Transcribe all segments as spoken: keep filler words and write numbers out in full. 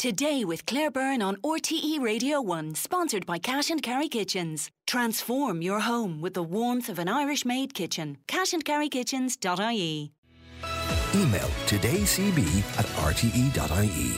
Today with Claire Byrne on R T E Radio one, sponsored by Cash and Carry Kitchens. Transform your home with the warmth of an Irish-made kitchen. cash and carry kitchens dot I E. Email todaycb at r t e dot i e.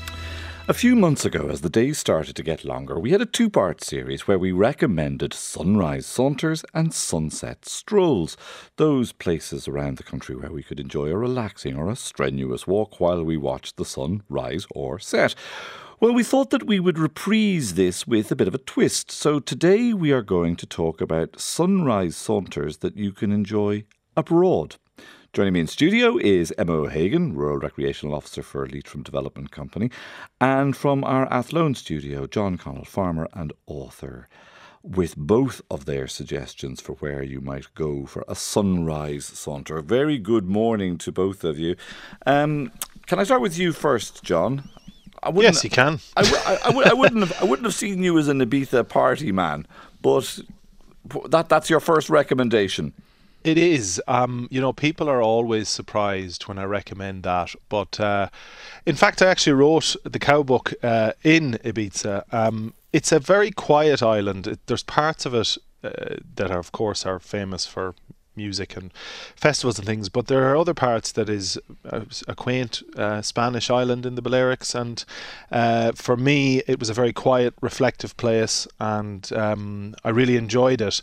A few months ago, as the days started to get longer, we had a two-part series where we recommended sunrise saunters and sunset strolls. Those places around the country where we could enjoy a relaxing or a strenuous walk while we watched the sun rise or set. Well, we thought that we would reprise this with a bit of a twist. So today we are going to talk about sunrise saunters that you can enjoy abroad. Joining me in studio is Emma O'Hagan, Rural Recreational Officer for Leitrim Development Company, and from our Athlone studio, John Connell, farmer and author, with both of their suggestions for where you might go for a sunrise saunter. Very good morning to both of you. Um, can I start with you first, John? I yes, you can. I, I, I, I, I, wouldn't have, I wouldn't have seen you as an Ibiza party man, but that that's your first recommendation. It is. Um, you know, people are always surprised when I recommend that. But uh, in fact, I actually wrote the cow book uh, in Ibiza. Um, it's a very quiet island. It, there's parts of it uh, that are, of course, are famous for music and festivals and things, but there are other parts that is a, a quaint uh, Spanish island in the Balearics, and uh, for me it was a very quiet, reflective place, and um, I really enjoyed it.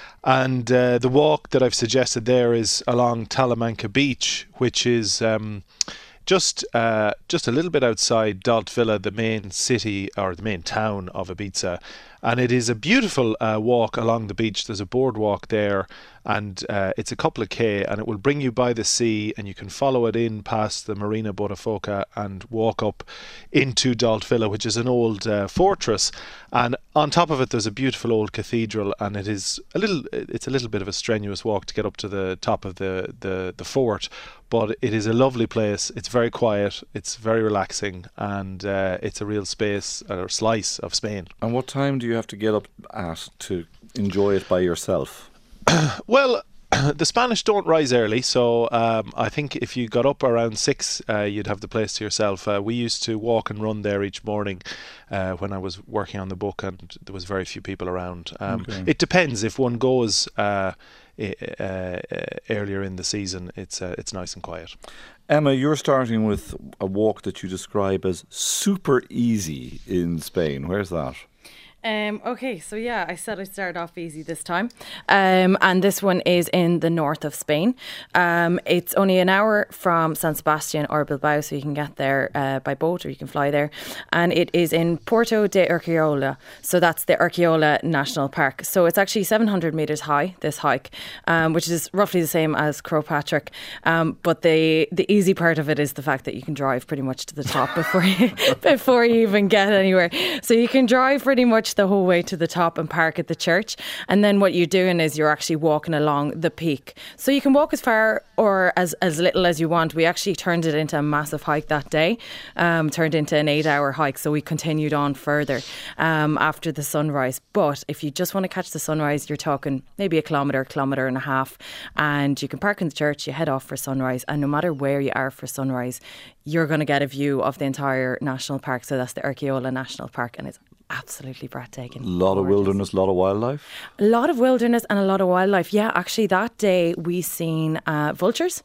And uh, the walk that I've suggested there is along Talamanca Beach, which is um, just uh, just a little bit outside Daltvilla, the main city or the main town of Ibiza. And it is a beautiful uh, walk along the beach. There's a boardwalk there, and uh, it's a couple of K, and it will bring you by the sea, and you can follow it in past the Marina Botafoca and walk up into Daltvilla, which is an old uh, fortress. And on top of it, there's a beautiful old cathedral, and it is a little, it's a little bit of a strenuous walk to get up to the top of the, the, the fort. But it is a lovely place. It's very quiet. It's very relaxing, and uh, it's a real space or slice of Spain. And what time do you have to get up at to enjoy it by yourself? Well, the Spanish don't rise early, so um, I think if you got up around six, uh, you'd have the place to yourself. Uh, we used to walk and run there each morning uh, when I was working on the book, and there was very few people around. Um, okay. It depends. If one goes uh, uh, uh, earlier in the season, it's uh, it's nice and quiet. Emma, you're starting with a walk that you describe as super easy in Spain. Where's that? Um, okay, so yeah, I said I'd start off easy this time. Um, and this one is in the north of Spain. Um, it's only an hour from San Sebastian or Bilbao, so you can get there uh, by boat or you can fly there. And it is in Puerto de Urquiola. So that's the Urquiola National Park. So it's actually seven hundred metres high, this hike, um, which is roughly the same as Croagh Patrick. Um, but the, the easy part of it is the fact that you can drive pretty much to the top before you, before you even get anywhere. So you can drive pretty much the whole way to the top and park at the church, and then what you're doing is you're actually walking along the peak, so you can walk as far or as, as little as you want. We actually turned it into a massive hike that day, um, turned into an eight hour hike, so we continued on further um, after the sunrise. But if you just want to catch the sunrise, you're talking maybe a kilometre, kilometre and a half, and you can park in the church, you head off for sunrise, and no matter where you are for sunrise, you're going to get a view of the entire national park. So that's the Urquiola National Park, and it's absolutely breathtaking. A lot of wilderness, a lot of wildlife. A lot of wilderness and a lot of wildlife. Yeah, actually that day we seen uh, vultures,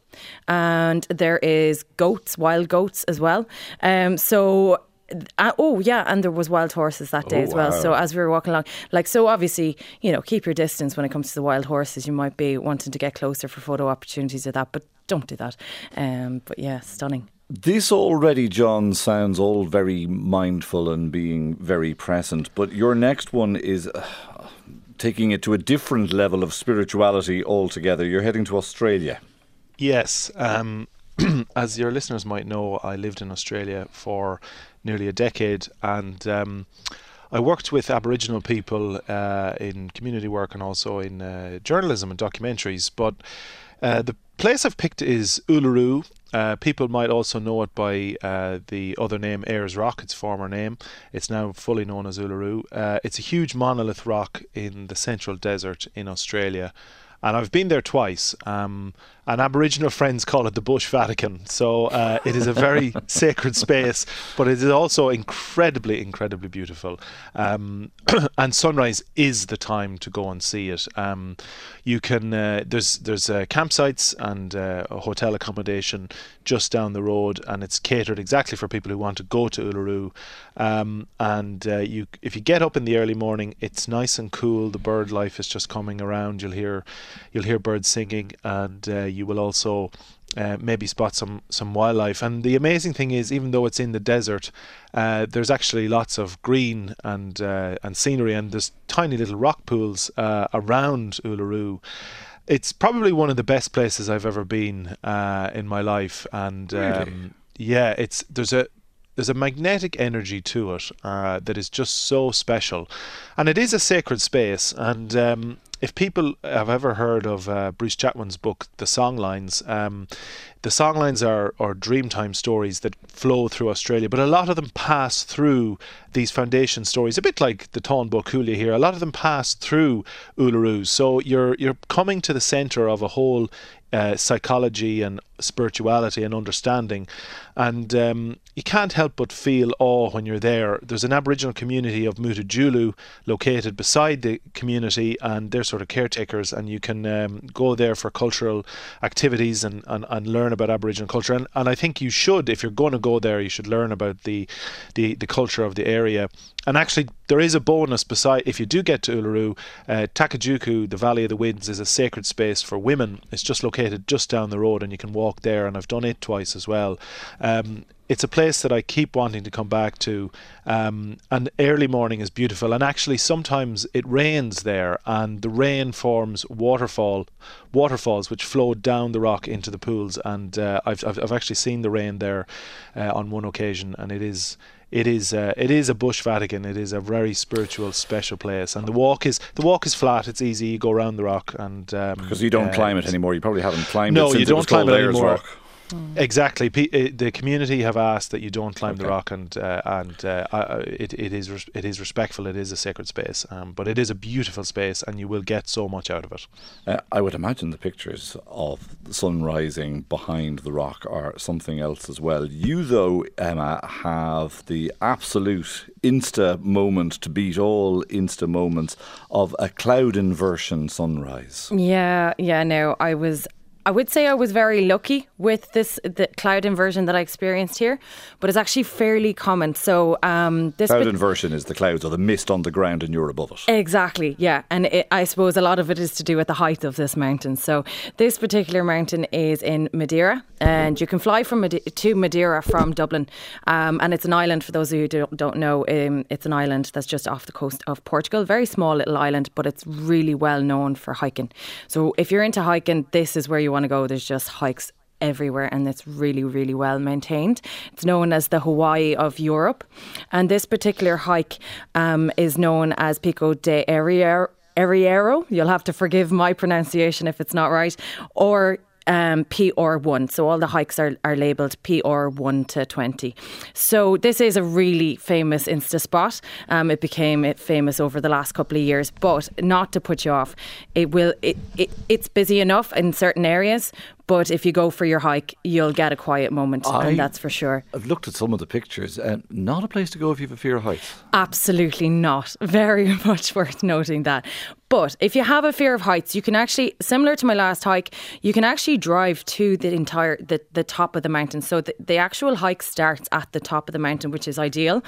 and there is goats, wild goats as well. Um, so Uh, oh yeah, and there was wild horses that day oh, as well. Wow. So as we were walking along, like, so obviously, you know, keep your distance when it comes to the wild horses. You might be wanting to get closer for photo opportunities or that, but don't do that. Um, but yeah, stunning. This already, John, sounds all very mindful and being very present, but your next one is uh, taking it to a different level of spirituality altogether. You're heading to Australia. Yes. Um, as your listeners might know, I lived in Australia for nearly a decade, and um, I worked with Aboriginal people uh, in community work and also in uh, journalism and documentaries. But uh, the place I've picked is Uluru. Uh, people might also know it by uh, the other name, Ayers Rock, its former name. It's now fully known as Uluru. Uh, it's a huge monolith rock in the central desert in Australia. And I've been there twice, um, and Aboriginal friends call it the Bush Vatican. So uh, it is a very sacred space, but it is also incredibly, incredibly beautiful. Um, and sunrise is the time to go and see it. Um, you can uh, there's there's uh, campsites and uh, a hotel accommodation just down the road, and it's catered exactly for people who want to go to Uluru. Um, and uh, you, if you get up in the early morning, it's nice and cool. The bird life is just coming around. You'll hear, you'll hear birds singing, and uh, you will also uh, maybe spot some some wildlife. And the amazing thing is, even though it's in the desert, uh, there's actually lots of green and uh, and scenery, and there's tiny little rock pools uh, around Uluru. It's probably one of the best places I've ever been uh, in my life, and Really? um, yeah, it's there's a there's a magnetic energy to it uh, that is just so special, and it is a sacred space. And um, if people have ever heard of uh, Bruce Chatwin's book, The Songlines, um, the songlines are, are Dreamtime stories that flow through Australia, but a lot of them pass through these foundation stories, a bit like the Tawn Book Hulia here. A lot of them pass through Uluru, so you're you're coming to the centre of a whole uh, psychology and spirituality and understanding, and um, you can't help but feel awe when you're there. There's an Aboriginal community of Mutijulu located beside the community, and they're sort of caretakers, and you can um, go there for cultural activities and, and, and learn about Aboriginal culture. And, and I think you should, if you're going to go there, you should learn about the, the, the culture of the area. And actually, there is a bonus beside, if you do get to Uluru, uh, Takajuku, the Valley of the Winds, is a sacred space for women. It's just located just down the road, and you can walk there, and I've done it twice as well. Um, it's a place that I keep wanting to come back to, um, and early morning is beautiful, and actually sometimes it rains there, and the rain forms waterfall waterfalls which flow down the rock into the pools, and uh, I've, I've I've actually seen the rain there uh, on one occasion, and it is It is uh, it is a Bush Vatican. It is a very spiritual, special place, and the walk is the walk is flat. It's easy. You go around the rock, and um, because you don't uh, climb it anymore. You probably haven't climbed no, it since you don't it was climb called it Ayers anymore. Rock. Mm. Exactly. P- uh, the community have asked that you don't climb Okay. the rock, and uh, and uh, uh, it it is res- it is respectful. It is a sacred space, um, but it is a beautiful space, and you will get so much out of it. Uh, I would imagine the pictures of the sun rising behind the rock are something else as well. You, though, Emma, have the absolute Insta moment to beat all Insta moments of a cloud inversion sunrise. Yeah, yeah, no, I was... I would say I was very lucky with this the cloud inversion that I experienced here, but it's actually fairly common. So um, this Cloud bit- inversion is the clouds or the mist on the ground and you're above it. Exactly, yeah. And it, I suppose a lot of it is to do with the height of this mountain. So this particular mountain is in Madeira, and you can fly from Made- to Madeira from Dublin. Um, and it's an island, for those of you who don't, don't know, um, it's an island that's just off the coast of Portugal. Very small little island, but it's really well known for hiking. So if you're into hiking, this is where you want to go. There's just hikes everywhere, and it's really, really well maintained. It's known as the Hawaii of Europe, and this particular hike um, is known as Pico de Arriero. Arriero. You'll have to forgive my pronunciation if it's not right, or Um, P R one. So all the hikes are, are labelled P R one to twenty. So this is a really famous Insta spot. Um, it became famous over the last couple of years, but not to put you off. It will. It, it it's busy enough in certain areas, but if you go for your hike, you'll get a quiet moment, I- and that's for sure. I've looked at some of the pictures, and not a place to go if you have a fear of heights. Absolutely not. Very much worth noting that. But if you have a fear of heights, you can actually, similar to my last hike, you can actually drive to the entire, the, the top of the mountain. So the, the actual hike starts at the top of the mountain, which is ideal.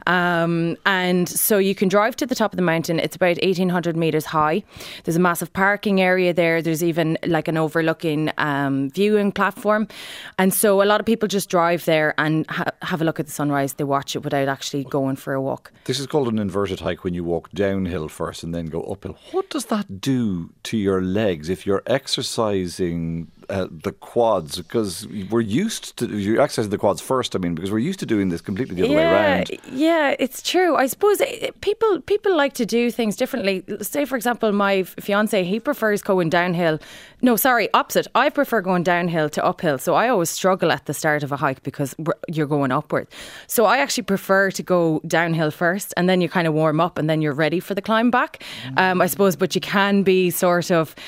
Um, and so you can drive to the top of the mountain. It's about eighteen hundred metres high. There's a massive parking area there. There's even like an overlooking um, viewing platform. And so a lot of people just drive there and ha- have a look at the sunrise. They watch it without actually going for a walk. This is called an inverted hike when you walk downhill first and then go uphill. What does that do to your legs if you're exercising uh, the quads? Because we're used to, you're exercising the quads first, I mean, because we're used to doing this completely the other yeah, way around. Yeah, it's true. I suppose it, people people like to do things differently. Say, for example, my fiance, he prefers going downhill. No, sorry, opposite. I prefer going downhill to uphill. So I always struggle at the start of a hike because you're going upward. So I actually prefer to go downhill first, and then you kind of warm up, and then you're ready for the climb back. Um, I suppose, but you can be sort of,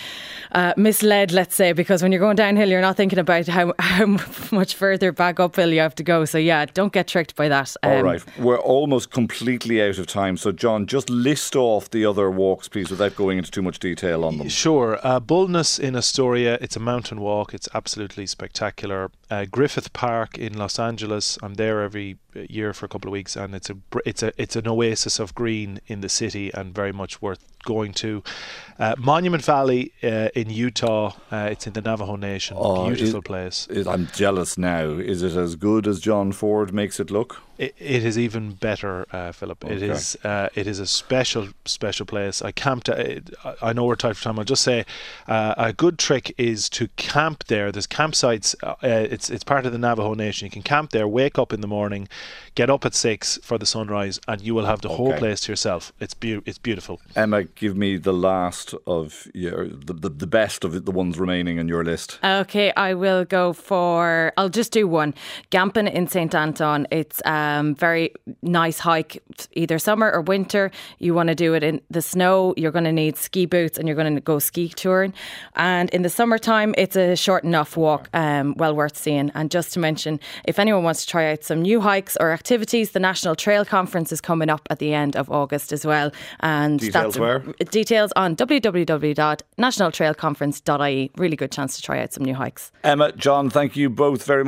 uh, misled, let's say, because when you're going downhill, you're not thinking about how, how much further back uphill you have to go. So yeah, don't get tricked by that. Um, All right, we're almost completely out of time. So John, just list off the other walks, please, without going into too much detail on them. Sure. Uh, Boldness in Astoria, it's a mountain walk. It's absolutely spectacular. Uh, Griffith Park in Los Angeles, I'm there every year for a couple of weeks, and it's a it's a it's an oasis of green in the city and very much worth going to. Uh, Monument Valley uh, in Utah, uh, it's in the Navajo Nation. Oh, Beautiful it, place. It, I'm jealous now. Is it as good as John Ford makes it look? It, it is even better, uh, Philip. Okay. It is uh, it is a special special place. I camped. Uh, I know we're tight for time. I'll just say uh, a good trick is to camp there. There's campsites. Uh, it's it's part of the Navajo Nation. You can camp there. Wake up in the morning, get up at six for the sunrise, and you will have the okay. whole place to yourself. It's be- It's beautiful. Emma, give me the last of your the, the the best of the ones remaining on your list. Okay, I will go for. I'll just do one. Gampin in Saint Anton. It's um very nice hike, either summer or winter. You want to do it in the snow. You're going to need ski boots, and you're going to go ski touring. And in the summertime, it's a short enough walk, um, well worth seeing. And just to mention, if anyone wants to try out some new hikes or activities, the National Trail Conference is coming up at the end of August as well. And details that's where? Details on w w w dot national trail conference dot i e. Really good chance to try out some new hikes. Emma, John, thank you both very much.